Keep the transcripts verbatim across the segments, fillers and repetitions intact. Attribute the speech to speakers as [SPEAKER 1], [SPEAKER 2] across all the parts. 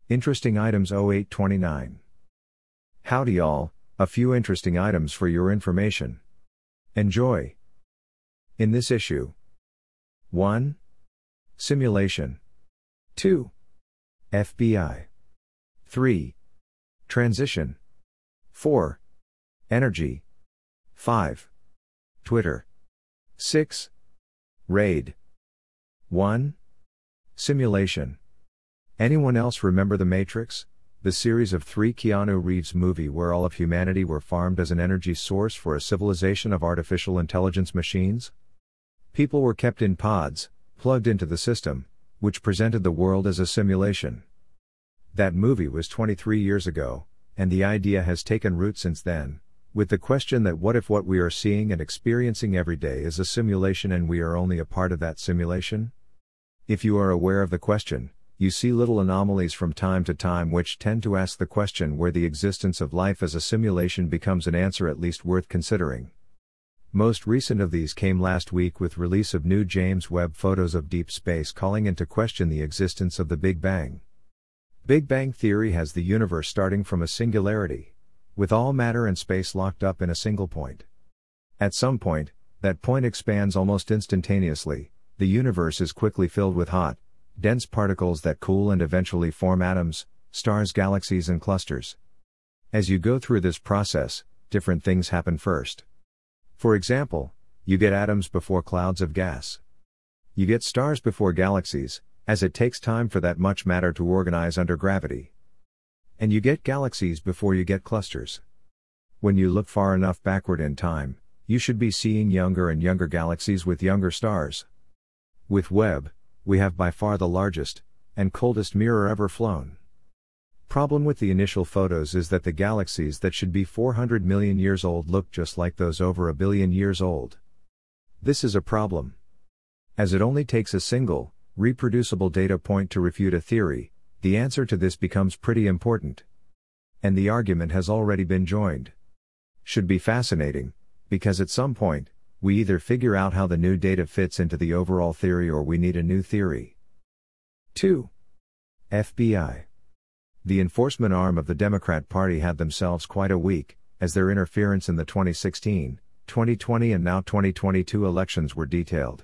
[SPEAKER 1] Interesting Items oh eight twenty-nine. Howdy y'all, a few interesting items for your information. Enjoy. In this issue: one. Simulation. two. F B I. three. Transition. four. Energy. five. Twitter. six. Raid. one. Simulation. Anyone else remember The Matrix? The series of three Keanu Reeves movie where all of humanity were farmed as an energy source for a civilization of artificial intelligence machines? People were kept in pods, plugged into the system, which presented the world as a simulation. That movie was twenty-three years ago, and the idea has taken root since then, with the question that what if what we are seeing and experiencing every day is a simulation and we are only a part of that simulation? If you are aware of the question, you see little anomalies from time to time which tend to ask the question where the existence of life as a simulation becomes an answer at least worth considering. Most recent of these came last week with release of new James Webb photos of deep space calling into question the existence of the Big Bang. Big Bang theory has the universe starting from a singularity, with all matter and space locked up in a single point. At some point, that point expands almost instantaneously. The universe is quickly filled with hot, dense particles that cool and eventually form atoms, stars, galaxies, and clusters. As you go through this process, different things happen first. For example, you get atoms before clouds of gas. You get stars before galaxies, as it takes time for that much matter to organize under gravity. And you get galaxies before you get clusters. When you look far enough backward in time, you should be seeing younger and younger galaxies with younger stars. With Webb, we have by far the largest and coldest mirror ever flown. Problem with the initial photos is that the galaxies that should be four hundred million years old look just like those over a billion years old. This is a problem, as it only takes a single, reproducible data point to refute a theory. The answer to this becomes pretty important. And the argument has already been joined. Should be fascinating, because at some point, we either figure out how the new data fits into the overall theory or we need a new theory. two. F B I. The enforcement arm of the Democrat Party had themselves quite a week, as their interference in the twenty sixteen, twenty twenty and now twenty twenty-two elections were detailed.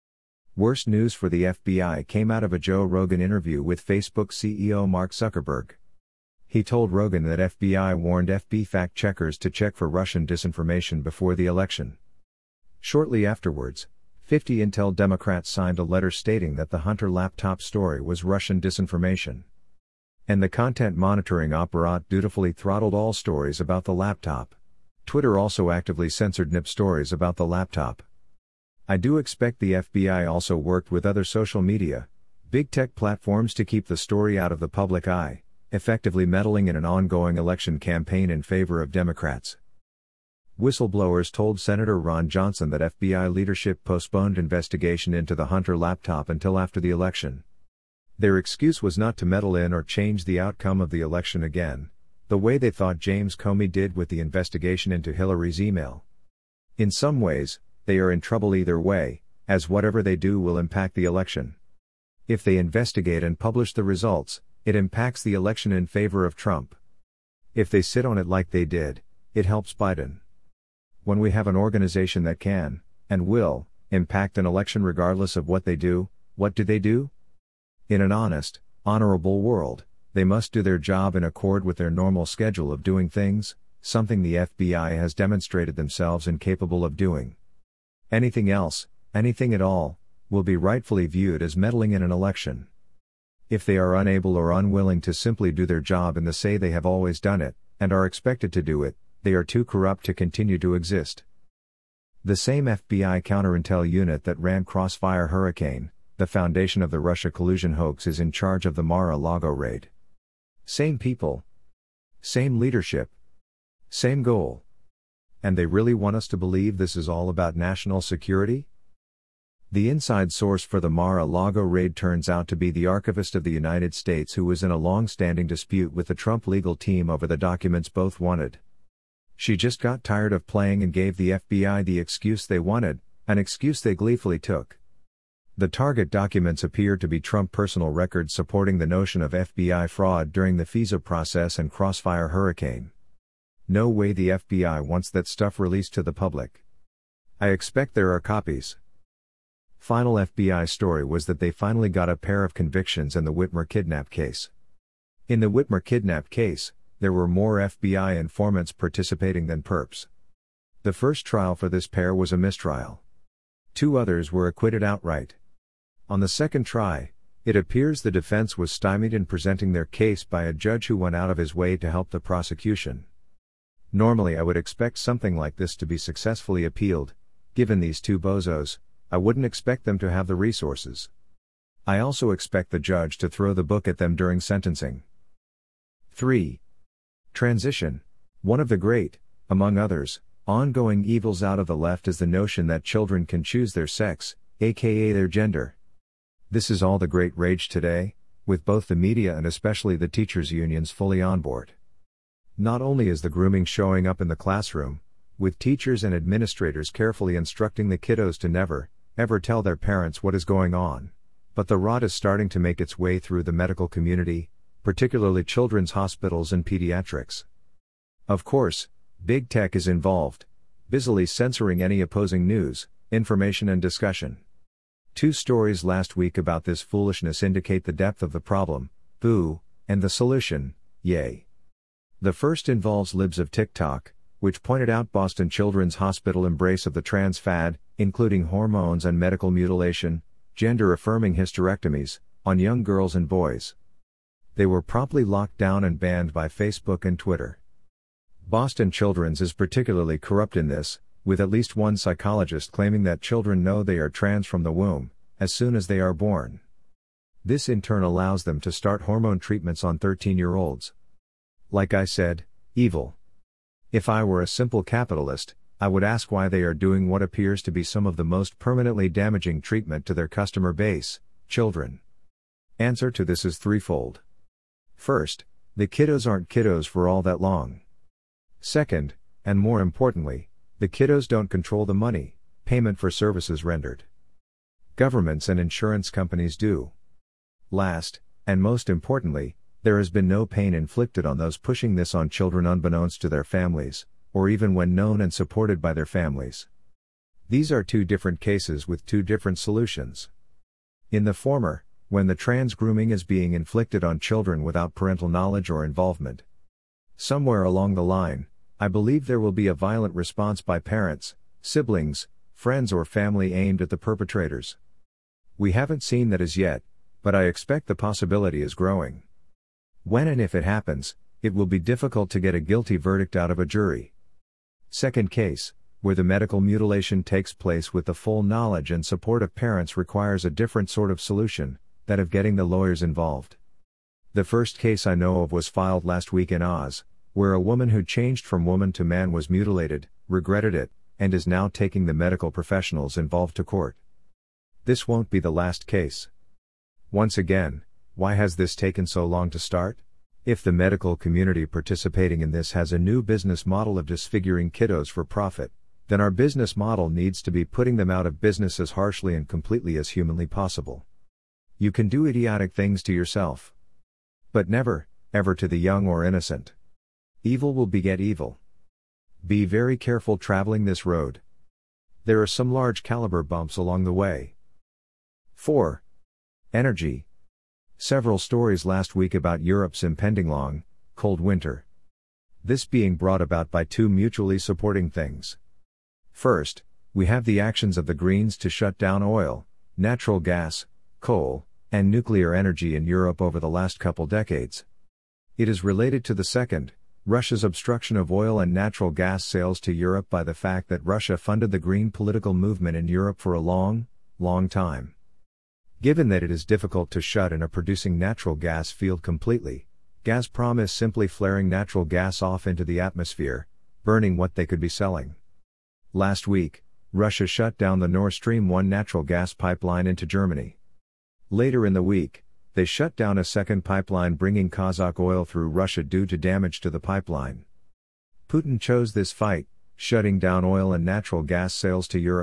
[SPEAKER 1] Worst news for the F B I came out of a Joe Rogan interview with Facebook C E O Mark Zuckerberg. He told Rogan that F B I warned F B fact-checkers to check for Russian disinformation before the election. Shortly afterwards, fifty Intel Democrats signed a letter stating that the Hunter laptop story was Russian disinformation. And the content monitoring apparat dutifully throttled all stories about the laptop. Twitter also actively censored N I P stories about the laptop. I do expect the F B I also worked with other social media, big tech platforms to keep the story out of the public eye, effectively meddling in an ongoing election campaign in favor of Democrats. Whistleblowers told Senator Ron Johnson that F B I leadership postponed investigation into the Hunter laptop until after the election. Their excuse was not to meddle in or change the outcome of the election again, the way they thought James Comey did with the investigation into Hillary's email. In some ways, they are in trouble either way, as whatever they do will impact the election. If they investigate and publish the results, it impacts the election in favor of Trump. If they sit on it like they did, it helps Biden. When we have an organization that can, and will, impact an election regardless of what they do, what do they do? In an honest, honorable world, they must do their job in accord with their normal schedule of doing things, something the F B I has demonstrated themselves incapable of doing. Anything else, anything at all, will be rightfully viewed as meddling in an election. If they are unable or unwilling to simply do their job in the say they have always done it, and are expected to do it, they are too corrupt to continue to exist. The same F B I counterintel unit that ran Crossfire Hurricane, the foundation of the Russia collusion hoax, is in charge of the Mar-a-Lago raid. Same people. Same leadership. Same goal. And they really want us to believe this is all about national security? The inside source for the Mar-a-Lago raid turns out to be the Archivist of the United States, who was in a long-standing dispute with the Trump legal team over the documents both wanted. She just got tired of playing and gave the F B I the excuse they wanted, an excuse they gleefully took. The target documents appear to be Trump personal records supporting the notion of F B I fraud during the FISA process and Crossfire Hurricane. No way the F B I wants that stuff released to the public. I expect there are copies. Final F B I story was that they finally got a pair of convictions in the Whitmer kidnap case. In the Whitmer kidnap case, there were more F B I informants participating than perps. The first trial for this pair was a mistrial. Two others were acquitted outright. On the second try, it appears the defense was stymied in presenting their case by a judge who went out of his way to help the prosecution. Normally I would expect something like this to be successfully appealed. Given these two bozos, I wouldn't expect them to have the resources. I also expect the judge to throw the book at them during sentencing. three. Transition. One of the great, among others, ongoing evils out of the left is the notion that children can choose their sex, aka their gender. This is all the great rage today, with both the media and especially the teachers' unions fully on board. Not only is the grooming showing up in the classroom, with teachers and administrators carefully instructing the kiddos to never, ever tell their parents what is going on, but the rot is starting to make its way through the medical community, particularly children's hospitals and pediatrics. Of course, big tech is involved, busily censoring any opposing news, information and discussion. Two stories last week about this foolishness indicate the depth of the problem, boo, and the solution, yay. The first involves libs of TikTok, which pointed out Boston Children's Hospital embrace of the trans fad, including hormones and medical mutilation, gender-affirming hysterectomies, on young girls and boys. They were promptly locked down and banned by Facebook and Twitter. Boston Children's is particularly corrupt in this, with at least one psychologist claiming that children know they are trans from the womb, as soon as they are born. This in turn allows them to start hormone treatments on thirteen-year-olds. Like I said, evil. If I were a simple capitalist, I would ask why they are doing what appears to be some of the most permanently damaging treatment to their customer base, children. Answer to this is threefold. First, the kiddos aren't kiddos for all that long. Second, and more importantly, the kiddos don't control the money, payment for services rendered. Governments and insurance companies do. Last, and most importantly, there has been no pain inflicted on those pushing this on children unbeknownst to their families, or even when known and supported by their families. These are two different cases with two different solutions. In the former, when the trans grooming is being inflicted on children without parental knowledge or involvement. Somewhere along the line, I believe there will be a violent response by parents, siblings, friends or family aimed at the perpetrators. We haven't seen that as yet, but I expect the possibility is growing. When and if it happens, it will be difficult to get a guilty verdict out of a jury. Second case, where the medical mutilation takes place with the full knowledge and support of parents requires a different sort of solution, that of getting the lawyers involved. The first case I know of was filed last week in Oz, where a woman who changed from woman to man was mutilated, regretted it, and is now taking the medical professionals involved to court. This won't be the last case. Once again, why has this taken so long to start? If the medical community participating in this has a new business model of disfiguring kiddos for profit, then our business model needs to be putting them out of business as harshly and completely as humanly possible. You can do idiotic things to yourself, but never, ever to the young or innocent. Evil will beget evil. Be very careful traveling this road. There are some large caliber bumps along the way. four. Energy. Several stories last week about Europe's impending long, cold winter. This being brought about by two mutually supporting things. First, we have the actions of the Greens to shut down oil, natural gas, coal, and nuclear energy in Europe over the last couple decades. It is related to the second, Russia's obstruction of oil and natural gas sales to Europe by the fact that Russia funded the green political movement in Europe for a long, long time. Given that it is difficult to shut in a producing natural gas field completely, Gazprom is simply flaring natural gas off into the atmosphere, burning what they could be selling. Last week, Russia shut down the Nord Stream one natural gas pipeline into Germany. Later in the week, they shut down a second pipeline bringing Kazakh oil through Russia due to damage to the pipeline. Putin chose this fight, shutting down oil and natural gas sales to Europe,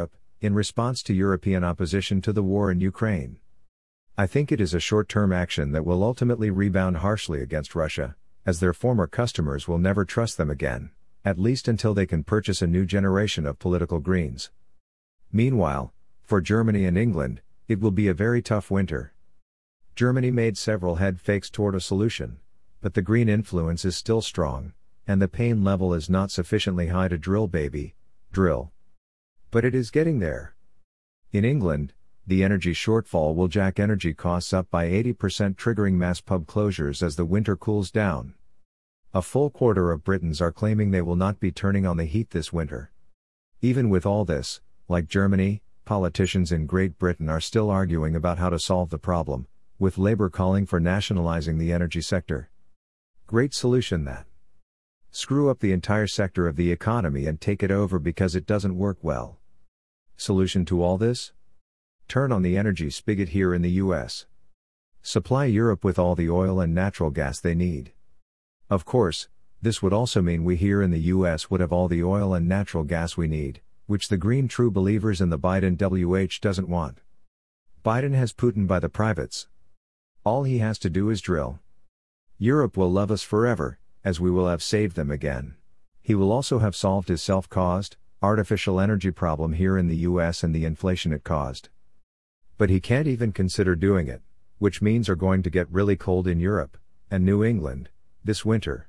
[SPEAKER 1] in response to European opposition to the war in Ukraine. I think it is a short-term action that will ultimately rebound harshly against Russia, as their former customers will never trust them again, at least until they can purchase a new generation of political greens. Meanwhile, for Germany and England, it will be a very tough winter. Germany made several head fakes toward a solution, but the green influence is still strong, and the pain level is not sufficiently high to drill baby, drill. But it is getting there. In England, the energy shortfall will jack energy costs up by eighty percent, triggering mass pub closures as the winter cools down. A full quarter of Britons are claiming they will not be turning on the heat this winter. Even with all this, like Germany, politicians in Great Britain are still arguing about how to solve the problem, with Labour calling for nationalising the energy sector. Great solution that. Screw up the entire sector of the economy and take it over because it doesn't work well. Solution to all this? Turn on the energy spigot here in the U S. Supply Europe with all the oil and natural gas they need. Of course, this would also mean we here in the U S would have all the oil and natural gas we need, which the green true believers in the Biden W H doesn't want. Biden has Putin by the privates. All he has to do is drill. Europe will love us forever, as we will have saved them again. He will also have solved his self-caused, artificial energy problem here in the U S and the inflation it caused. But he can't even consider doing it, which means are going to get really cold in Europe, and New England, this winter.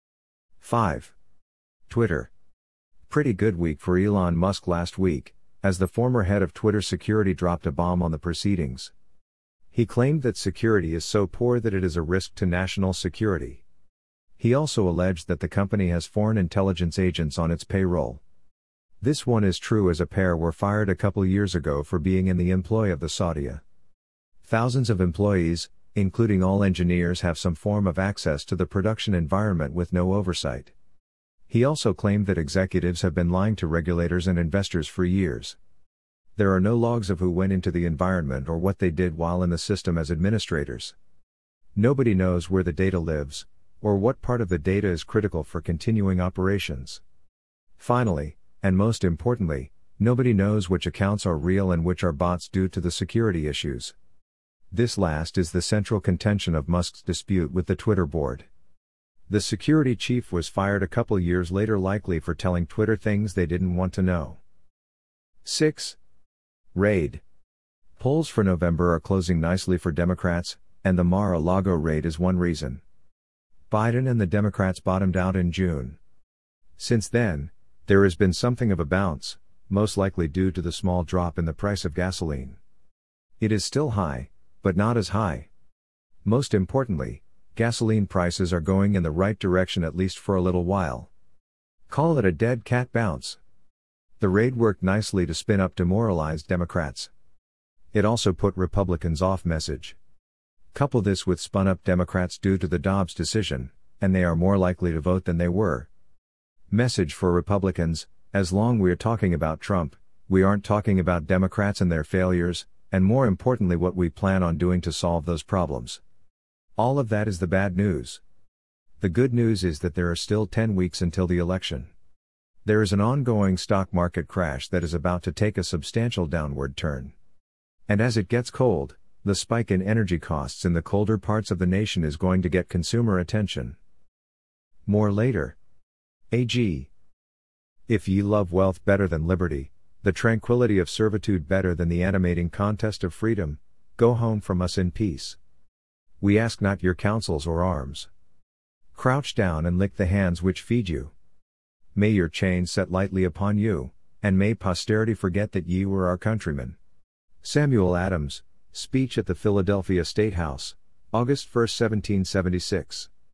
[SPEAKER 1] five. Twitter. Pretty good week for Elon Musk last week, as the former head of Twitter security dropped a bomb on the proceedings. He claimed that security is so poor that it is a risk to national security. He also alleged that the company has foreign intelligence agents on its payroll. This one is true, as a pair were fired a couple years ago for being in the employ of the Saudia. Thousands of employees, including all engineers, have some form of access to the production environment with no oversight. He also claimed that executives have been lying to regulators and investors for years. There are no logs of who went into the environment or what they did while in the system as administrators. Nobody knows where the data lives, or what part of the data is critical for continuing operations. Finally, and most importantly, nobody knows which accounts are real and which are bots due to the security issues. This last is the central contention of Musk's dispute with the Twitter board. The security chief was fired a couple years later, likely for telling Twitter things they didn't want to know. six. Raid. Polls for November are closing nicely for Democrats, and the Mar-a-Lago raid is one reason. Biden and the Democrats bottomed out in June. Since then, there has been something of a bounce, most likely due to the small drop in the price of gasoline. It is still high, but not as high. Most importantly, gasoline prices are going in the right direction, at least for a little while. Call it a dead cat bounce. The raid worked nicely to spin up demoralized Democrats. It also put Republicans off message. Couple this with spun up Democrats due to the Dobbs decision, and they are more likely to vote than they were. Message for Republicans: as long we're talking about Trump, we aren't talking about Democrats and their failures, and more importantly what we plan on doing to solve those problems. All of that is the bad news. The good news is that there are still ten weeks until the election. There is an ongoing stock market crash that is about to take a substantial downward turn. And as it gets cold, the spike in energy costs in the colder parts of the nation is going to get consumer attention. More later. A G. If ye love wealth better than liberty, the tranquility of servitude better than the animating contest of freedom, go home from us in peace. We ask not your counsels or arms. Crouch down and lick the hands which feed you. May your chains set lightly upon you, and may posterity forget that ye were our countrymen. Samuel Adams, Speech at the Philadelphia State House, August first, seventeen seventy-six.